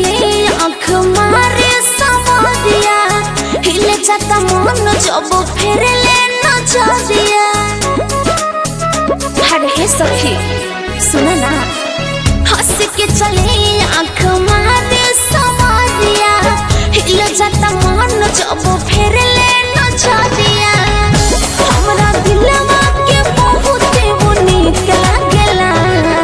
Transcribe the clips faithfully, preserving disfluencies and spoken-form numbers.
चले आँख मारे सवारिया हिले जाता मन जब फेर ले नजरिया। अरे सखी सुना ना हंस के चले आँख मारे सवारिया हिले जाता मन जब फेर ले नजरिया। हमरा दिलवा के बहुत वो नीक लागेला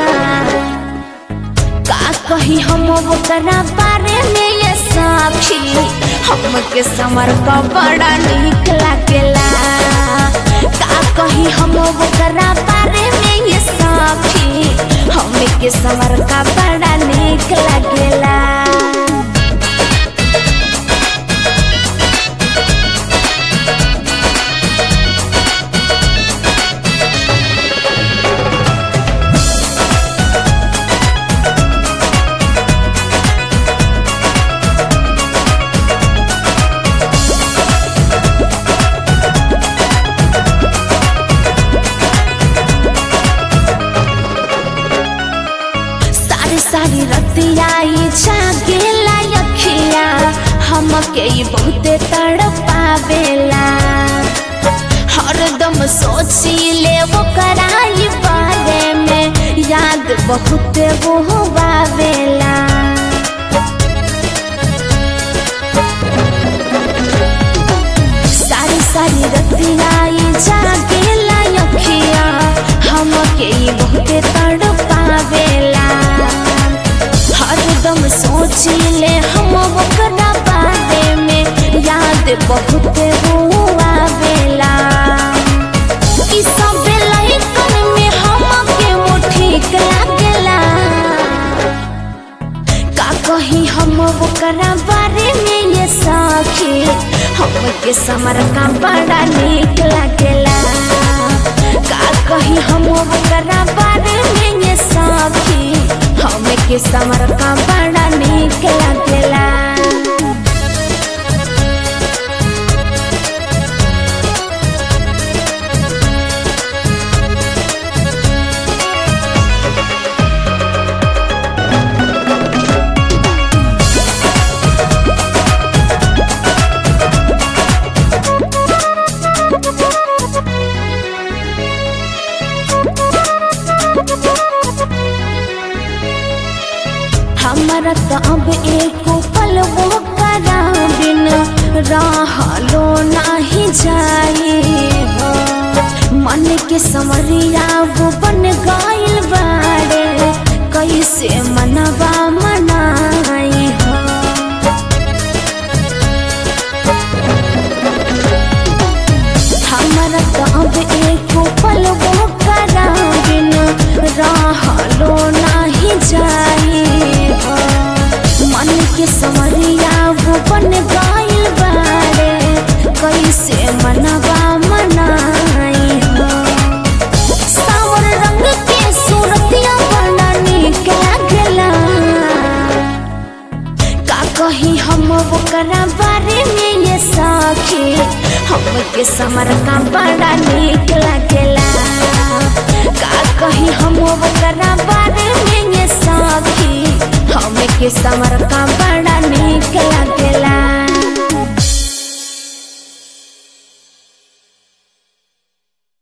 का कही हम ओकरा बारे में ये साखी हमके समर का बड़ा नीक लागेला। का कही हम ओकरा बारे में ये साखी हमके समर का बड़ा नीक लागेला। सारी रतिया जागेला अखिया हमके बहुते तड़पावेला। हरदम सोचिले ओकरा बारे में याद बहुते वो आवेला। सारी सारी रतिया जागेला अखिया हमके बहुते तड़पावेला। हरदम सोचिले हम ओकरा बारे में याद बहुत वो आवेला। ई सब लइकन में हमके वो ठीक लागेला। का कही हम ओकरा बारे में ये साखी हमके समर का बड़ा नीक लागेला। का कही हम ओकरा बारे में ये साखी हमके समर का बड़ा नीक लागेला। हमारा तो अब एक पल वो करा बिन रहलो नहीं जाए हो। मन के समरिया वो बन गइल बाड़े कैसे मनवा मनाई हो। हमारा तो अब एक पल वो करा बिन रहलो नहीं जाए हो। मन के समरिया वो बन गइल बाड़े कैसे मनवा मनाई हो। सावर रंग के सूरतिया बड़ा नीक लागेला। का कही हम ओकरा बारे में ये साखी हमके समर का बड़ा नीक लागेला। का कही हम ओकरा